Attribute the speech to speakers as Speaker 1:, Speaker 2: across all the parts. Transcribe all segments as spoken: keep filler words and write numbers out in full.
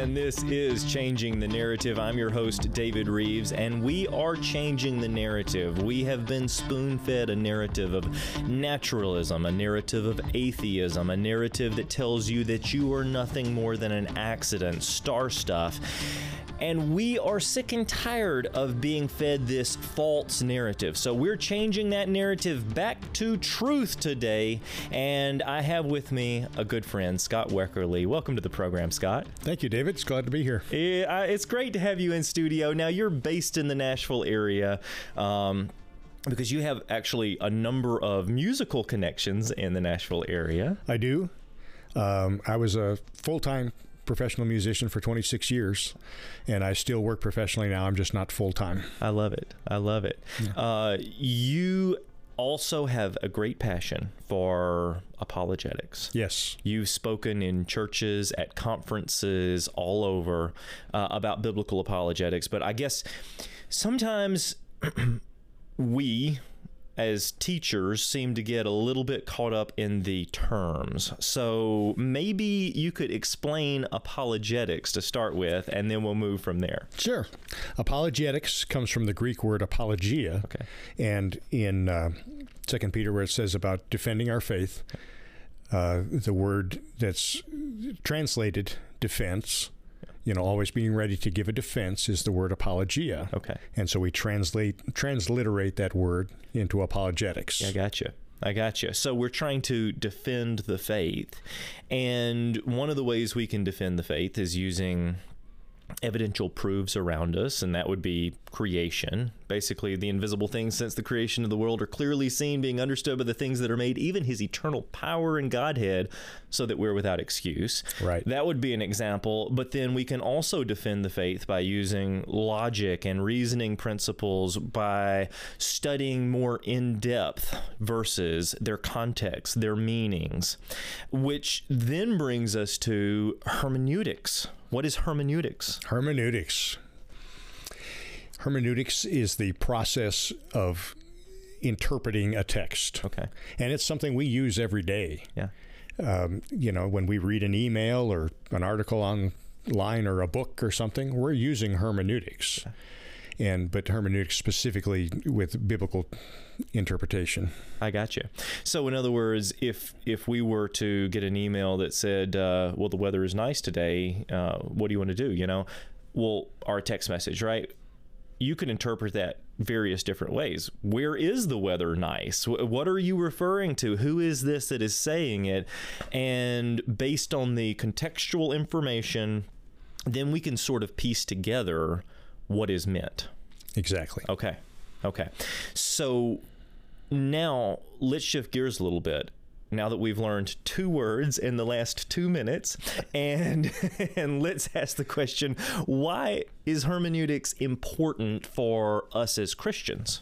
Speaker 1: and this is Changing the Narrative. I'm your host, David Reeves, and we are changing the narrative. We have been spoon-fed a narrative of naturalism, a narrative of atheism, a narrative that tells you that you are nothing more than an accident, star stuff. And we are sick and tired of being fed this false narrative. So we're changing that narrative back to truth today. And I have with me a good friend, Scott Weckerly. Welcome to the program, Scott.
Speaker 2: Thank you, David. It's glad to be here.
Speaker 1: Yeah, it's great to have you in studio. Now, you're based in the Nashville area. Um, because you have actually a number of musical connections in the Nashville area.
Speaker 2: I do. Um, I was a full-time professional musician for twenty-six years, and I still work professionally now. I'm just not full-time.
Speaker 1: I love it. I love it. Yeah. Uh, you also have a great passion for apologetics.
Speaker 2: Yes.
Speaker 1: You've spoken in churches, at conferences all over uh, about biblical apologetics, but I guess sometimes we as teachers seem to get a little bit caught up in the terms. So maybe you could explain apologetics to start with, and then we'll move from there.
Speaker 2: Sure. Apologetics comes from the Greek word apologia. Okay. And in uh, Second Peter, where it says about defending our faith, uh, the word that's translated defense, you know, always being ready to give a defense, is the word apologia.
Speaker 1: Okay.
Speaker 2: And so we translate, transliterate that word into apologetics.
Speaker 1: Yeah, I gotcha. I gotcha. So we're trying to defend the faith. And one of the ways we can defend the faith is using evidential proofs around us, and that would be creation. Basically, the invisible things since the creation of the world are clearly seen, being understood by the things that are made, even his eternal power and Godhead, so that we're without excuse.
Speaker 2: Right.
Speaker 1: That would be an example. But then we can also defend the faith by using logic and reasoning principles, by studying more in-depth verses, their context, their meanings, which then brings us to hermeneutics. What is hermeneutics?
Speaker 2: Hermeneutics. Hermeneutics is the process of interpreting a text.
Speaker 1: Okay.
Speaker 2: And it's something we use every day.
Speaker 1: Yeah.
Speaker 2: Um, you know, when we read an email or an article online or a book or something, we're using hermeneutics. Okay. And but hermeneutics specifically with biblical interpretation.
Speaker 1: I got you. So in other words, if if we were to get an email that said, uh, well, the weather is nice today, uh, what do you want to do? You know, well, our text message, right? You can interpret that various different ways. Where is the weather nice? What are you referring to? Who is this that is saying it? And based on the contextual information, then we can sort of piece together what is meant.
Speaker 2: Exactly.
Speaker 1: Okay. Okay. So now let's shift gears a little bit. Now that we've learned two words in the last two minutes, and and let's ask the question, why is hermeneutics important for us as Christians?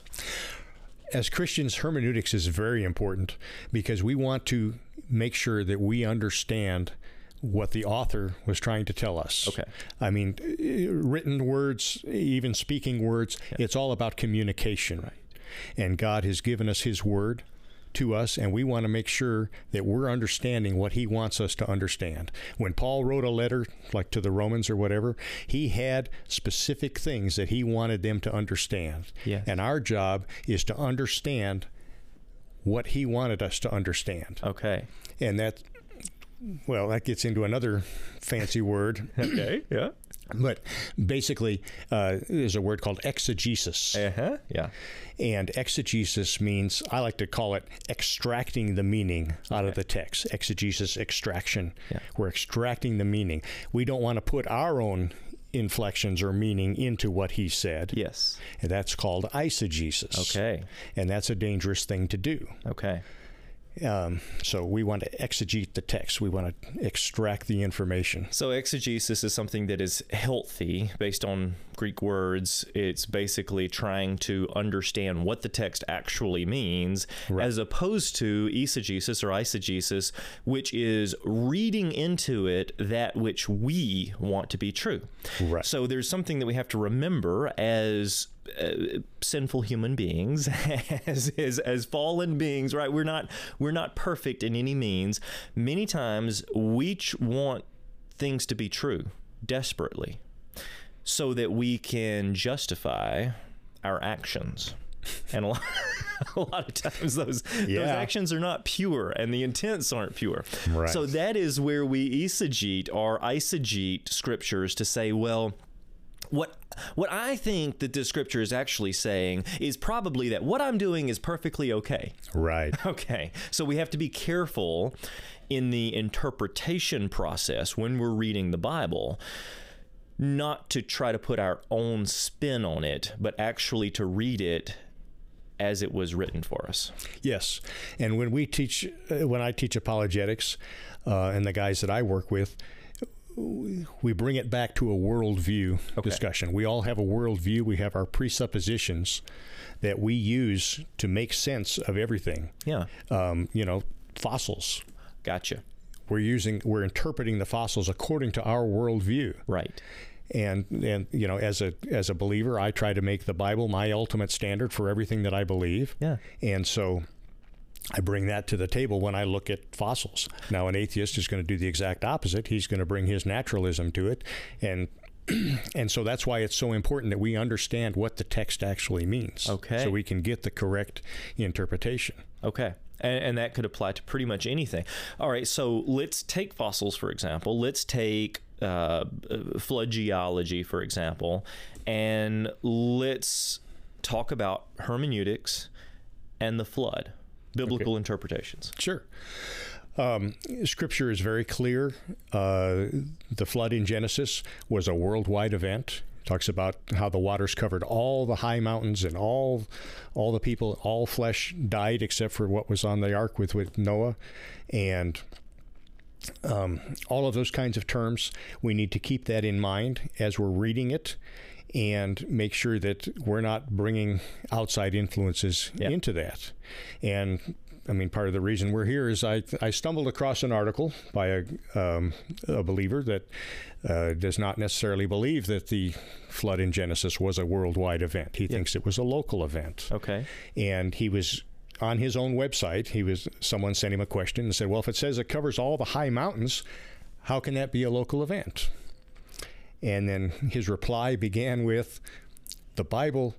Speaker 2: As Christians, hermeneutics is very important because we want to make sure that we understand what the author was trying to tell us.
Speaker 1: Okay.
Speaker 2: I mean, written words, even speaking words, yeah. It's all about communication.
Speaker 1: Right.
Speaker 2: And God has given us his word to us, and we want to make sure that we're understanding what he wants us to understand. When Paul wrote a letter, like to the Romans or whatever, he had specific things that he wanted them to understand.
Speaker 1: Yes.
Speaker 2: And our job is to understand what he wanted us to understand.
Speaker 1: Okay.
Speaker 2: And that Well, that gets into another fancy word.
Speaker 1: Okay, yeah.
Speaker 2: But basically, uh, there's a word called exegesis.
Speaker 1: Uh-huh, yeah.
Speaker 2: And exegesis means, I like to call it extracting the meaning out okay. of the text. Exegesis, extraction. Yeah. We're extracting the meaning. We don't want to put our own inflections or meaning into what he said.
Speaker 1: Yes.
Speaker 2: And that's called eisegesis.
Speaker 1: Okay.
Speaker 2: And that's a dangerous thing to do.
Speaker 1: Okay.
Speaker 2: Um, so we want to exegete the text. We want to extract the information.
Speaker 1: So exegesis is something that is healthy based on Greek words. It's basically trying to understand what the text actually means, right, as opposed to eisegesis or eisegesis, which is reading into it that which we want to be true.
Speaker 2: Right.
Speaker 1: So there's something that we have to remember as Uh, sinful human beings, as, as as fallen beings, right? We're not we're not perfect in any means. Many times we ch- want things to be true, desperately so that we can justify our actions. And a lot, a lot of times those, yeah. those actions are not pure and the intents aren't pure.
Speaker 2: Right.
Speaker 1: So that is where we eisegete or eisegete scriptures to say, well, what what I think that this scripture is actually saying is probably that what I'm doing is perfectly okay.
Speaker 2: Right.
Speaker 1: Okay. So we have to be careful in the interpretation process when we're reading the Bible, not to try to put our own spin on it, but actually to read it as it was written for us.
Speaker 2: Yes. And when we teach, uh, when I teach apologetics, uh, and the guys that I work with, we bring it back to a worldview okay. discussion. We all have a worldview. We have our presuppositions that we use to make sense of everything.
Speaker 1: Yeah.
Speaker 2: Um, you know, fossils.
Speaker 1: Gotcha.
Speaker 2: We're using, we're interpreting the fossils according to our worldview.
Speaker 1: Right.
Speaker 2: And, and you know, as a as a believer, I try to make the Bible my ultimate standard for everything that I believe.
Speaker 1: Yeah.
Speaker 2: And so I bring that to the table when I look at fossils. Now, an atheist is going to do the exact opposite. He's going to bring his naturalism to it. And and so that's why it's so important that we understand what the text actually means.
Speaker 1: Okay.
Speaker 2: So we can get the correct interpretation.
Speaker 1: Okay. And, and that could apply to pretty much anything. All right, so let's take fossils, for example. Let's take uh, flood geology, for example, and let's talk about hermeneutics and the flood, biblical okay. interpretations.
Speaker 2: Sure. Um, scripture is very clear. Uh, the flood in Genesis was a worldwide event. Talks about how the waters covered all the high mountains and all all the people, all flesh died except for what was on the ark with, with Noah. And um, all of those kinds of terms, we need to keep that in mind as we're reading it and make sure that we're not bringing outside influences yep. into that. And I mean, part of the reason we're here is I, I stumbled across an article by a, um, a believer that uh, does not necessarily believe that the flood in Genesis was a worldwide event. He yep. thinks it was a local event.
Speaker 1: Okay.
Speaker 2: And he was on his own website. He was someone sent him a question and said, well, if it says it covers all the high mountains, how can that be a local event? And then his reply began with, the Bible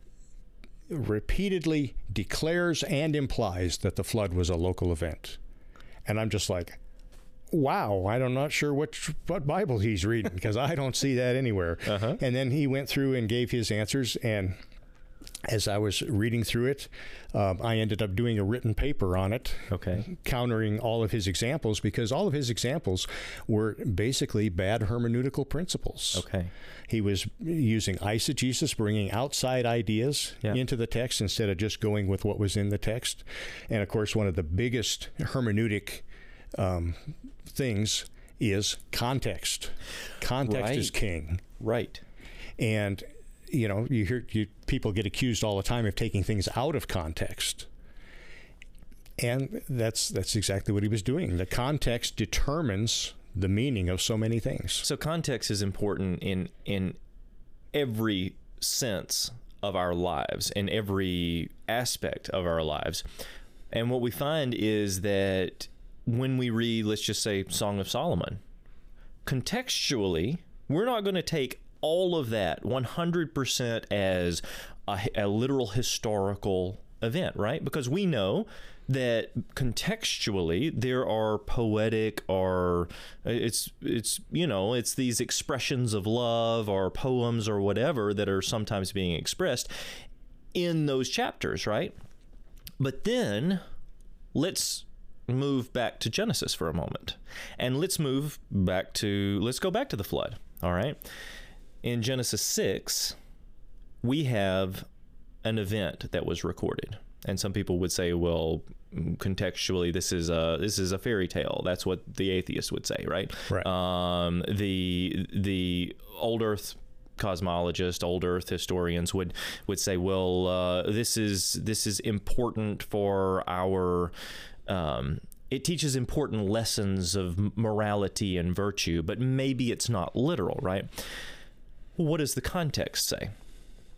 Speaker 2: repeatedly declares and implies that the flood was a local event. And I'm just like, wow, I'm not sure which, what Bible he's reading, because I don't see that anywhere. Uh-huh. And then he went through and gave his answers, and as I was reading through it, um, I ended up doing a written paper on it,
Speaker 1: okay,
Speaker 2: countering all of his examples, because all of his examples were basically bad hermeneutical principles.
Speaker 1: Okay.
Speaker 2: He was using eisegesis, bringing outside ideas yeah. into the text instead of just going with what was in the text. And of course, one of the biggest hermeneutic um, things is context. Context
Speaker 1: right.
Speaker 2: is king.
Speaker 1: Right.
Speaker 2: And you know, you hear you, people get accused all the time of taking things out of context. And that's that's exactly what he was doing. The context determines the meaning of so many things.
Speaker 1: So context is important in in every sense of our lives, in every aspect of our lives. And what we find is that when we read, let's just say, Song of Solomon, contextually, we're not going to take all of that one hundred percent as a, a literal historical event, right? Because we know that contextually there are poetic or it's it's you know it's these expressions of love or poems or whatever that are sometimes being expressed in those chapters, right? But then let's move back to Genesis for a moment, and let's move back to let's go back to the flood. All right. In Genesis six, we have an event that was recorded. And some people would say, well, contextually, this is a this is a fairy tale. That's what the atheist would say, right?
Speaker 2: Right.
Speaker 1: Um, the the old Earth cosmologists, old Earth historians would would say, well, uh, this is this is important for our. Um, It teaches important lessons of morality and virtue, but maybe it's not literal, right? What does the context say?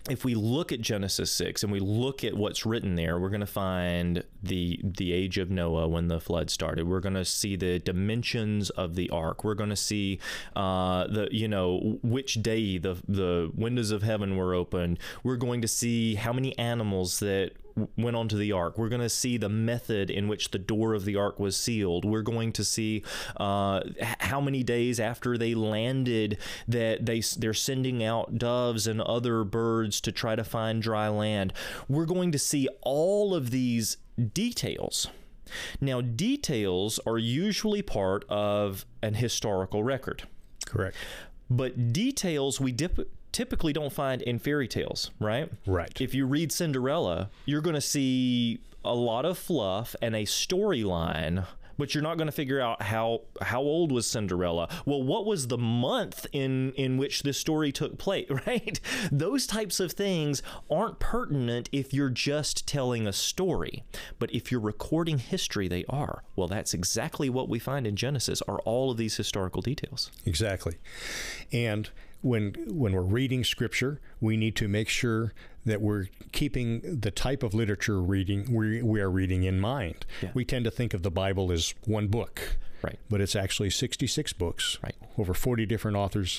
Speaker 1: if we look at Genesis six and we look at what's written there, we're going to find the the age of Noah when the flood started. We're going to see the dimensions of the ark. We're going to see uh, the you know which day the the windows of heaven were opened. We're going to see how many animals that went onto the ark. We're going to see the method in which the door of the ark was sealed. We're going to see uh, how many days after they landed that they they're sending out doves and other birds to try to find dry land. We're going to see all of these details. Now, details are usually part of an historical record.
Speaker 2: Correct.
Speaker 1: But details we dip typically don't find in fairy tales, right?
Speaker 2: Right.
Speaker 1: If you read Cinderella, you're going to see a lot of fluff and a storyline, but you're not going to figure out how how old was Cinderella. Well, what was the month in in which this story took place, right? Those types of things aren't pertinent if you're just telling a story. But if you're recording history, they are. Well, that's exactly what we find in Genesis, are all of these historical details.
Speaker 2: Exactly. And when when we're reading Scripture, we need to make sure that we're keeping the type of literature reading we, we are reading in mind.
Speaker 1: Yeah.
Speaker 2: We tend to think of the Bible as one book,
Speaker 1: right?
Speaker 2: But it's actually sixty-six books,
Speaker 1: right?
Speaker 2: Over forty different authors,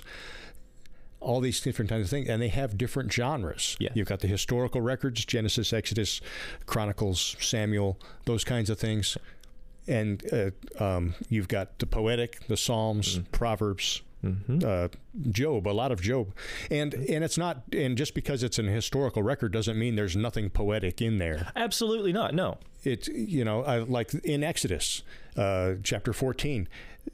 Speaker 2: all these different kinds of things, and they have different genres.
Speaker 1: Yeah.
Speaker 2: You've got the historical records, Genesis, Exodus, Chronicles, Samuel, those kinds of things. And uh, um, you've got the poetic, the Psalms, mm. Proverbs, Mm-hmm. Uh, Job, a lot of Job, and and it's not, and just because it's an historical record doesn't mean there's nothing poetic in there.
Speaker 1: Absolutely not. No,
Speaker 2: it's you know I, like in Exodus, uh, chapter fourteen,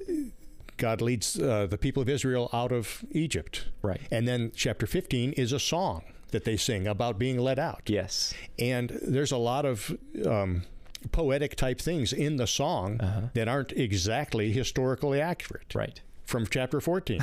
Speaker 2: God leads uh, the people of Israel out of Egypt,
Speaker 1: right?
Speaker 2: And then chapter fifteen is a song that they sing about being led out.
Speaker 1: Yes,
Speaker 2: and there's a lot of um, poetic type things in the song uh-huh. that aren't exactly historically accurate,
Speaker 1: right?
Speaker 2: From chapter fourteen.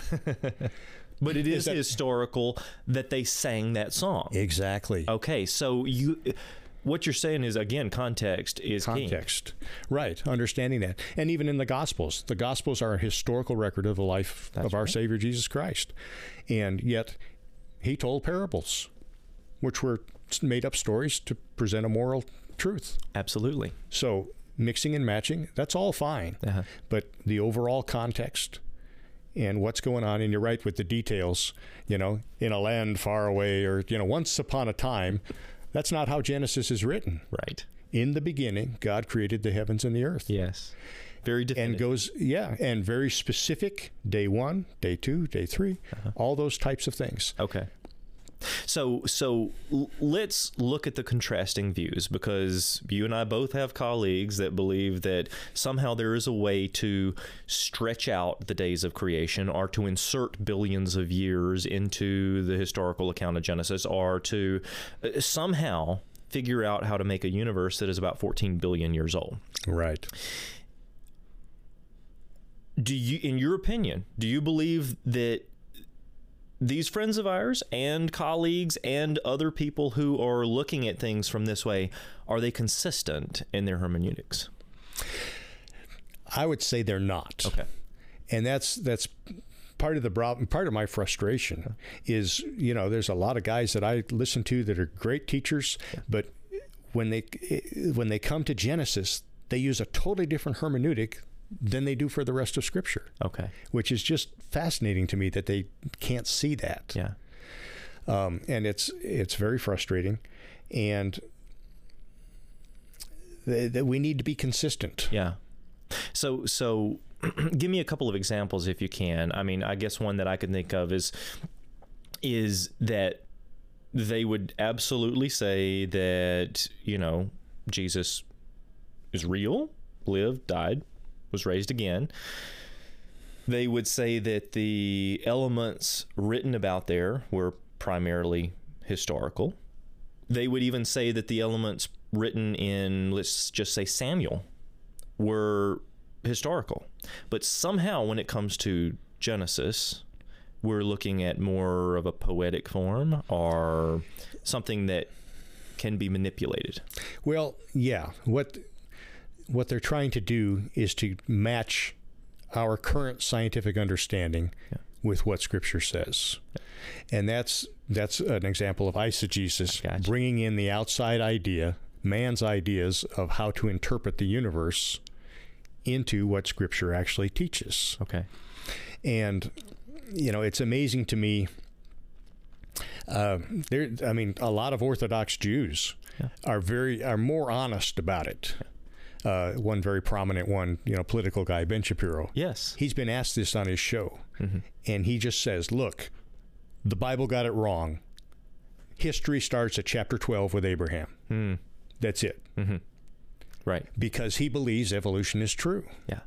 Speaker 1: But it is,
Speaker 2: is that,
Speaker 1: historical that they sang that song.
Speaker 2: Exactly.
Speaker 1: Okay, so you, what you're saying is, again, context is
Speaker 2: context.
Speaker 1: king.
Speaker 2: Right, understanding that. And even in the Gospels, the Gospels are a historical record of the life That's of our right. Savior Jesus Christ. And yet, he told parables, which were made up stories to present a moral truth.
Speaker 1: Absolutely.
Speaker 2: So, mixing and matching, that's all fine. Uh-huh. But the overall context and what's going on, and you're right with the details, you know, in a land far away, or, you know, once upon a time, that's not how Genesis is written.
Speaker 1: Right.
Speaker 2: In the beginning, God created the heavens and the earth.
Speaker 1: Yes. Very definitive.
Speaker 2: And goes, yeah, and very specific, day one, day two, day three, uh-huh. all those types of things.
Speaker 1: Okay. So so l- let's look at the contrasting views, because you and I both have colleagues that believe that somehow there is a way to stretch out the days of creation, or to insert billions of years into the historical account of Genesis, or to uh, somehow figure out how to make a universe that is about fourteen billion years old.
Speaker 2: Right.
Speaker 1: Do you, in your opinion, do you believe that these friends of ours and colleagues and other people who are looking at things from this way, are they consistent in their hermeneutics?
Speaker 2: I would say they're not.
Speaker 1: Okay.
Speaker 2: And that's that's part of the problem. Part of my frustration is, you know, there's a lot of guys that I listen to that are great teachers, yeah. but when they when they come to Genesis, they use a totally different hermeneutic than they do for the rest of Scripture.
Speaker 1: Okay. Which
Speaker 2: is just fascinating to me that they can't see that.
Speaker 1: Yeah.
Speaker 2: Um, and it's it's very frustrating, and th- that we need to be consistent.
Speaker 1: Yeah. So so give me a couple of examples if you can. I mean, I guess one that I can think of is is that they would absolutely say that, you know, Jesus is real, lived, died, was raised again. They would say that the elements written about there were primarily historical. They would even say that the elements written in, let's just say, Samuel were historical. But somehow when it comes to Genesis, we're looking at more of a poetic form, or something that can be manipulated.
Speaker 2: Well, yeah. What what they're trying to do is to match our current scientific understanding yeah. with what Scripture says. Yeah. And that's That's an example of eisegesis,
Speaker 1: Gotcha.
Speaker 2: bringing in the outside idea, man's ideas of how to interpret the universe into what Scripture actually teaches.
Speaker 1: Okay.
Speaker 2: And, you know, it's amazing to me. Uh, there, I mean, a lot of Orthodox Jews yeah. are very are more honest about it. Yeah. Uh, one very prominent one, you know, political guy, Ben Shapiro.
Speaker 1: Yes.
Speaker 2: He's been asked this on his show,
Speaker 1: mm-hmm.
Speaker 2: and he just says, look, the Bible got it wrong. History starts at chapter twelve with Abraham.
Speaker 1: Mm.
Speaker 2: That's it.
Speaker 1: Mm-hmm. Right.
Speaker 2: Because he believes evolution is true.
Speaker 1: Yeah.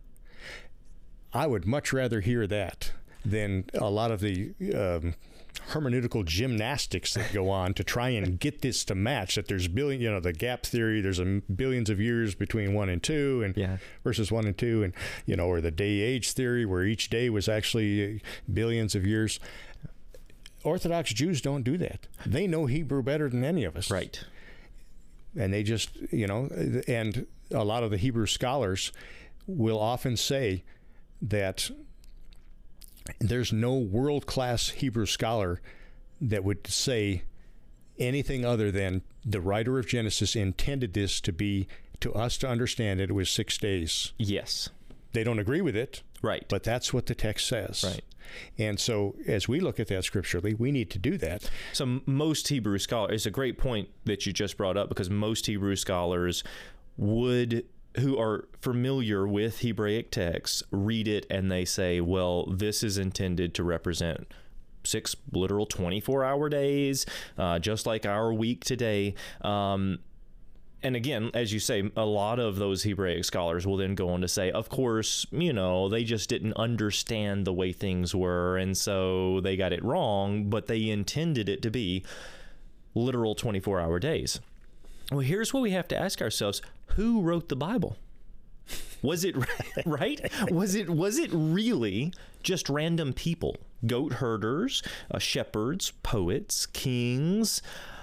Speaker 2: I would much rather hear that than a lot of the um, hermeneutical gymnastics that go on to try and get this to match, that there's billion, you know, the gap theory, there's a billions of years between one and two and
Speaker 1: yeah.
Speaker 2: versus one and two, and, you know, or the day age theory where each day was actually billions of years. Orthodox Jews don't do that. They know Hebrew better than any of us.
Speaker 1: Right.
Speaker 2: And they just, you know, and a lot of the Hebrew scholars will often say that there's no world-class Hebrew scholar that would say anything other than the writer of Genesis intended this to be, to us to understand it, it was six days.
Speaker 1: Yes.
Speaker 2: They don't agree with it.
Speaker 1: Right.
Speaker 2: But that's what the text says.
Speaker 1: Right.
Speaker 2: And so as we look at that scripturally, we need to do that.
Speaker 1: So most Hebrew scholars, it's a great point that you just brought up, because most Hebrew scholars would, who are familiar with Hebraic texts, read it and they say, well, this is intended to represent six literal twenty-four hour days, uh, just like our week today. Um, And again, as you say, a lot of those Hebraic scholars will then go on to say, of course, you know, they just didn't understand the way things were, and so they got it wrong, but they intended it to be literal twenty-four hour days. Well, here's what we have to ask ourselves. Who wrote the Bible? Was it right? Was it was it really just random people, goat herders, uh, shepherds, poets, kings,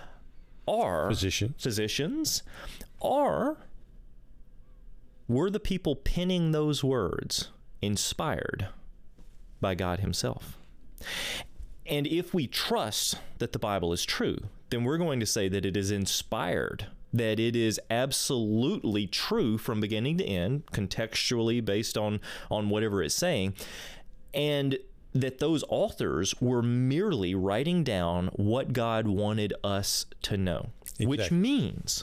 Speaker 1: or
Speaker 2: physicians.
Speaker 1: physicians, or were the people penning those words inspired by God himself? And if we trust that the Bible is true, then we're going to say that it is inspired, that it is absolutely true from beginning to end, contextually based on, on whatever it's saying, and that those authors were merely writing down what God wanted us to know, exactly. Which means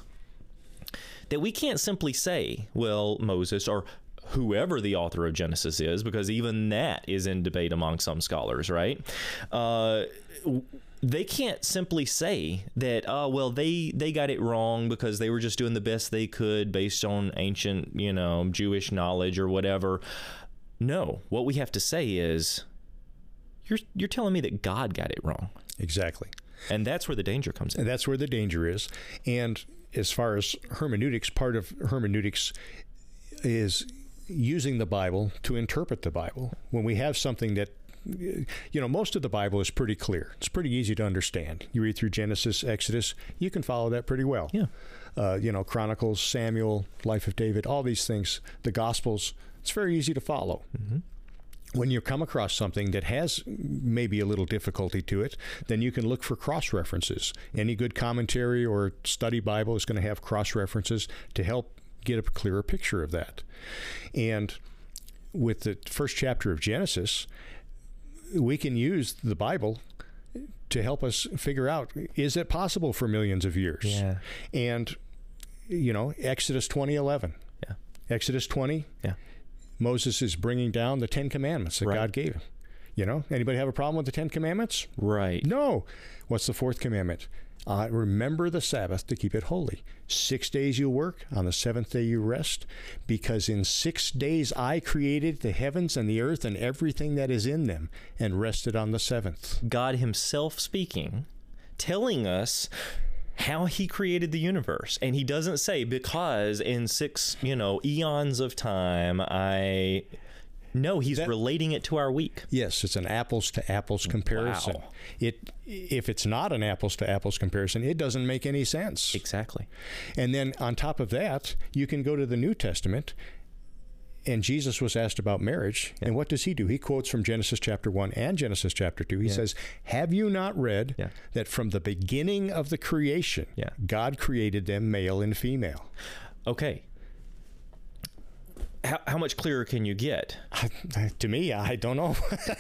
Speaker 1: that we can't simply say, well, Moses or whoever the author of Genesis is, because even that is in debate among some scholars, right? Uh, they can't simply say that, oh, well, they, they got it wrong because they were just doing the best they could based on ancient, you know, Jewish knowledge or whatever. No, what we have to say is, You're you're telling me that God got it wrong.
Speaker 2: Exactly.
Speaker 1: And that's where the danger comes in.
Speaker 2: And that's where the danger is. And as far as hermeneutics, part of hermeneutics is using the Bible to interpret the Bible. When we have something that, you know, most of the Bible is pretty clear. It's pretty easy to understand. You read through Genesis, Exodus, you can follow that pretty well.
Speaker 1: Yeah.
Speaker 2: Uh, you know, Chronicles, Samuel, Life of David, all these things, the Gospels, it's very easy to follow. Mm-hmm. When you come across something that has maybe a little difficulty to it, then you can look for cross-references. Any good commentary or study Bible is going to have cross-references to help get a clearer picture of that. And with the first chapter of Genesis, we can use the Bible to help us figure out, is it possible for millions of years?
Speaker 1: Yeah.
Speaker 2: And, you know, Exodus twenty eleven.
Speaker 1: Yeah.
Speaker 2: Exodus twenty.
Speaker 1: Yeah.
Speaker 2: Moses is bringing down the Ten Commandments that
Speaker 1: right.
Speaker 2: God gave him. You know, anybody have a problem with the Ten Commandments?
Speaker 1: Right.
Speaker 2: No. What's the fourth commandment? Uh, remember the Sabbath to keep it holy. Six days you work, on the seventh day you rest, because in six days I created the heavens and the earth and everything that is in them, and rested on the seventh.
Speaker 1: God himself speaking, telling us how he created the universe. And he doesn't say, because in six, you know, eons of time, I... No, he's that, relating it to our week.
Speaker 2: Yes, it's an apples to apples comparison.
Speaker 1: Wow.
Speaker 2: It, if it's not an apples to apples comparison, it doesn't make any sense.
Speaker 1: Exactly.
Speaker 2: And then on top of that, you can go to the New Testament and Jesus was asked about marriage, yeah. and what does he do? He quotes from Genesis chapter one and Genesis chapter two. He yeah. says, have you not read yeah. that from the beginning of the creation, yeah. God created them male and female?
Speaker 1: Okay. How, how much clearer can you get?
Speaker 2: To me, I don't know.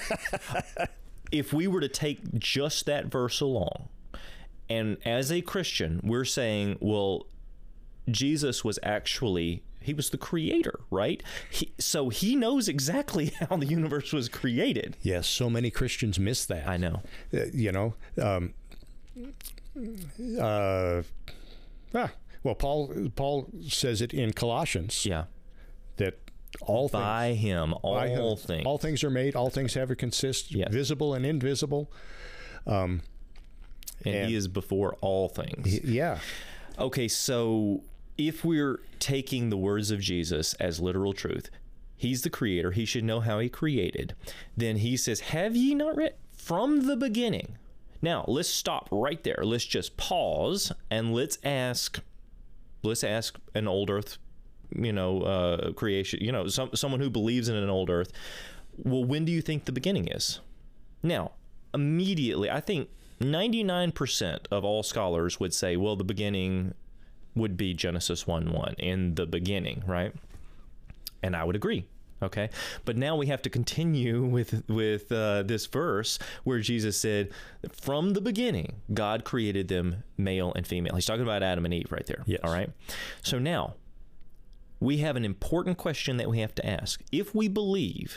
Speaker 1: If we were to take just that verse alone, and as a Christian, we're saying, well, Jesus was actually, he was the creator, right? He, so he knows exactly how the universe was created.
Speaker 2: Yes, so many Christians miss that.
Speaker 1: I know.
Speaker 2: Uh, you know, um, uh, ah, well, Paul Paul says it in Colossians.
Speaker 1: Yeah.
Speaker 2: That all things,
Speaker 1: by him, all
Speaker 2: by him,
Speaker 1: things.
Speaker 2: All things are made, all things have a consist, yes. visible and invisible. Um,
Speaker 1: and, and he is before all things.
Speaker 2: He, yeah.
Speaker 1: Okay, so if we're taking the words of Jesus as literal truth, he's the creator, he should know how he created. Then he says, have ye not read from the beginning? Now, let's stop right there. Let's just pause and let's ask, let's ask an old earth, you know, uh, creation, you know, some, someone who believes in an old earth. Well, when do you think the beginning is? Now, immediately, I think ninety-nine percent of all scholars would say, well, the beginning would be Genesis one one, in the beginning, right? And I would agree, okay? But now we have to continue with, with uh, this verse where Jesus said, from the beginning, God created them male and female. He's talking about Adam and Eve right there,
Speaker 2: yes.
Speaker 1: all right? So now, we have an important question that we have to ask. If we believe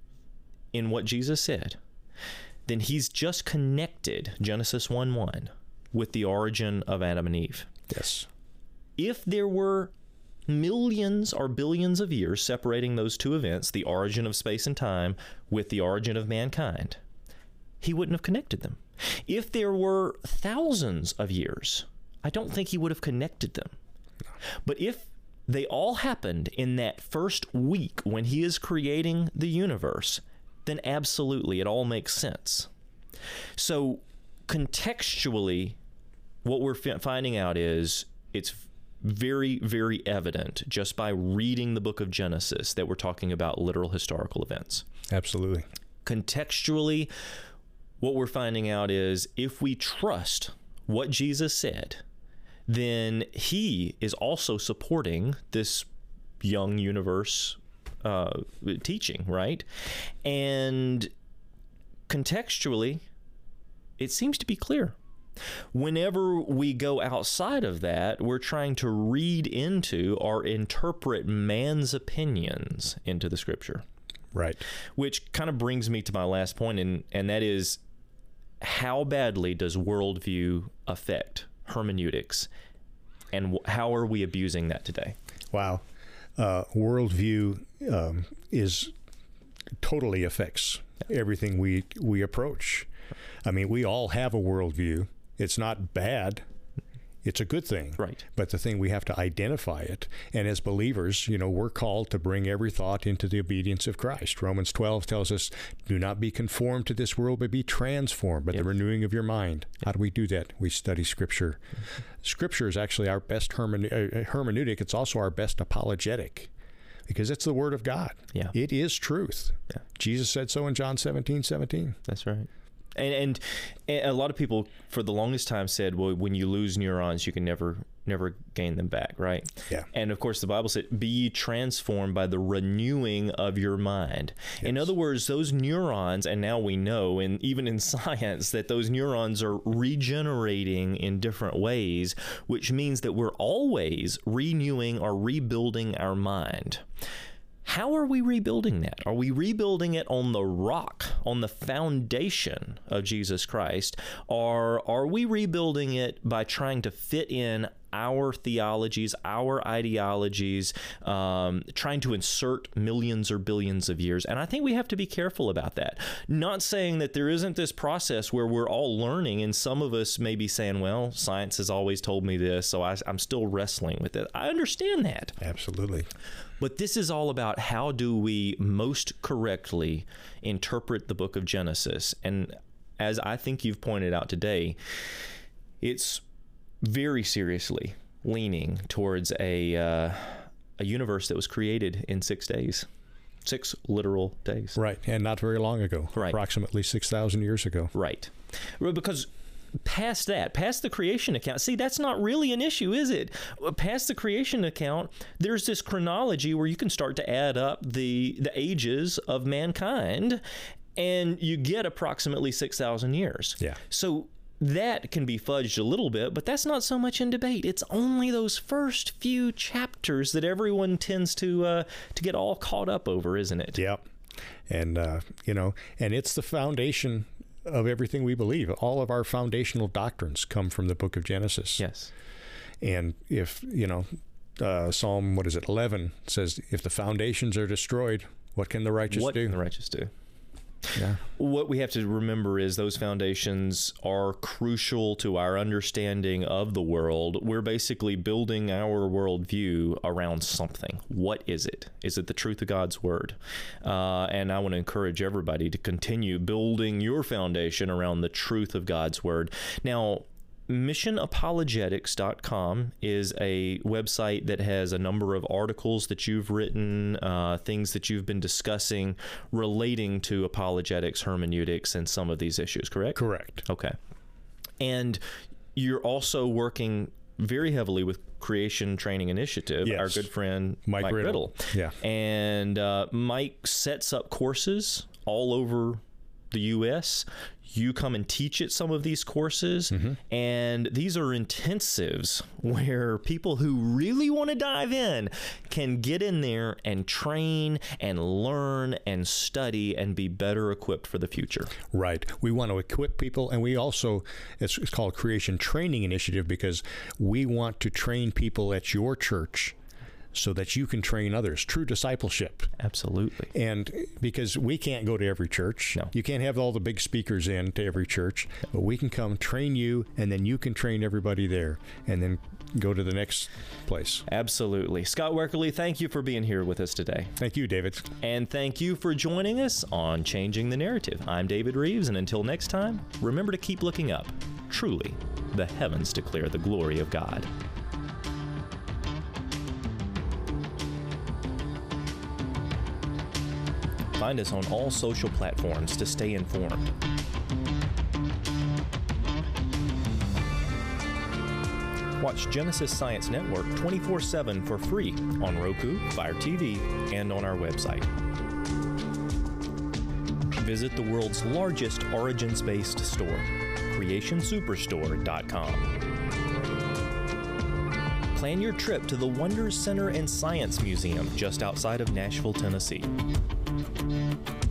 Speaker 1: in what Jesus said, then he's just connected Genesis one one with the origin of Adam and Eve.
Speaker 2: Yes.
Speaker 1: If there were millions or billions of years separating those two events, the origin of space and time with the origin of mankind, he wouldn't have connected them. If there were thousands of years, I don't think he would have connected them. But if they all happened in that first week when he is creating the universe, then absolutely it all makes sense. So contextually, what we're f- finding out is it's very, very evident just by reading the book of Genesis that we're talking about literal historical events.
Speaker 2: Absolutely.
Speaker 1: Contextually, what we're finding out is if we trust what Jesus said, then he is also supporting this young universe uh, teaching, right? And contextually, it seems to be clear. Whenever we go outside of that, we're trying to read into or interpret man's opinions into the scripture.
Speaker 2: Right.
Speaker 1: Which kind of brings me to my last point, and, and that is, how badly does worldview affect hermeneutics, and how are we abusing that today?
Speaker 2: Wow. Uh, worldview um, is totally affects everything we we approach. I mean, we all have a worldview. It's not bad. It's a good thing.
Speaker 1: Right.
Speaker 2: But the thing, we have to identify it. And as believers, you know, we're called to bring every thought into the obedience of Christ. Romans twelve tells us, do not be conformed to this world, but be transformed by yep. the renewing of your mind. Yep. How do we do that? We study Scripture. Mm-hmm. Scripture is actually our best hermene- uh, hermeneutic. It's also our best apologetic, because it's the Word of God.
Speaker 1: Yeah.
Speaker 2: It is truth.
Speaker 1: Yeah.
Speaker 2: Jesus said so in John seventeen seventeen.
Speaker 1: That's right. And, and and a lot of people for the longest time said, well, when you lose neurons, you can never never gain them back, right?
Speaker 2: Yeah.
Speaker 1: And of course, the Bible said, be ye transformed by the renewing of your mind. Yes. In other words, those neurons, and now we know, and even in science, that those neurons are regenerating in different ways, which means that we're always renewing or rebuilding our mind. How are we rebuilding that? Are we rebuilding it on the rock, on the foundation of Jesus Christ? Or are we rebuilding it by trying to fit in our theologies, our ideologies, um, trying to insert millions or billions of years? And I think we have to be careful about that. Not saying that there isn't this process where we're all learning, and some of us may be saying, well, science has always told me this, so I, I'm still wrestling with it. I understand that.
Speaker 2: Absolutely.
Speaker 1: But this is all about how do we most correctly interpret the book of Genesis. And as I think you've pointed out today, it's very seriously leaning towards a uh, a universe that was created in six days. Six literal days.
Speaker 2: Right, and not very long ago.
Speaker 1: Right.
Speaker 2: Approximately six thousand years ago.
Speaker 1: Right. Well, because past that, past the creation account, see, that's not really an issue, is it? Past the creation account, there's this chronology where you can start to add up the, the ages of mankind, and you get approximately six thousand years.
Speaker 2: Yeah.
Speaker 1: So that can be fudged a little bit, but that's not so much in debate. It's only those first few chapters that everyone tends to uh, to get all caught up over, isn't it?
Speaker 2: Yep. And, uh, you know, and it's the foundation of everything we believe. All of our foundational doctrines come from the book of Genesis.
Speaker 1: Yes.
Speaker 2: And if, you know, uh, Psalm, what is it, eleven says, if the foundations are destroyed, what can the righteous
Speaker 1: what
Speaker 2: do?
Speaker 1: What can the righteous do?
Speaker 2: Yeah.
Speaker 1: What we have to remember is those foundations are crucial to our understanding of the world. We're basically building our worldview around something. What is it? Is it the truth of God's word? Uh, and I want to encourage everybody to continue building your foundation around the truth of God's word. Now, mission apologetics dot com is a website that has a number of articles that you've written, uh, things that you've been discussing relating to apologetics, hermeneutics, and some of these issues, correct?
Speaker 2: Correct.
Speaker 1: Okay. And you're also working very heavily with Creation Training Initiative,
Speaker 2: yes.
Speaker 1: our good friend
Speaker 2: Mike,
Speaker 1: Mike
Speaker 2: Riddle.
Speaker 1: Riddle.
Speaker 2: Yeah.
Speaker 1: And uh, Mike sets up courses all over the U S You come and teach at some of these courses, mm-hmm. and these are intensives where people who really want to dive in can get in there and train and learn and study and be better equipped for the future.
Speaker 2: Right. We want to equip people, and we also, it's, it's called Creation Training Initiative, because we want to train people at your church so that you can train others. True discipleship.
Speaker 1: Absolutely.
Speaker 2: And because we can't go to every church.
Speaker 1: No.
Speaker 2: You can't have all the big speakers in to every church, but we can come train you, and then you can train everybody there, and then go to the next place.
Speaker 1: Absolutely. Scott Werkerle, thank you for being here with us today.
Speaker 2: Thank you, David.
Speaker 1: And thank you for joining us on Changing the Narrative. I'm David Reeves, and until next time, remember to keep looking up. Truly, the heavens declare the glory of God. Find us on all social platforms to stay informed. Watch Genesis Science Network twenty-four seven for free on Roku, Fire T V, and on our website. Visit the world's largest origins-based store, creation superstore dot com. Plan your trip to the Wonders Center and Science Museum just outside of Nashville, Tennessee.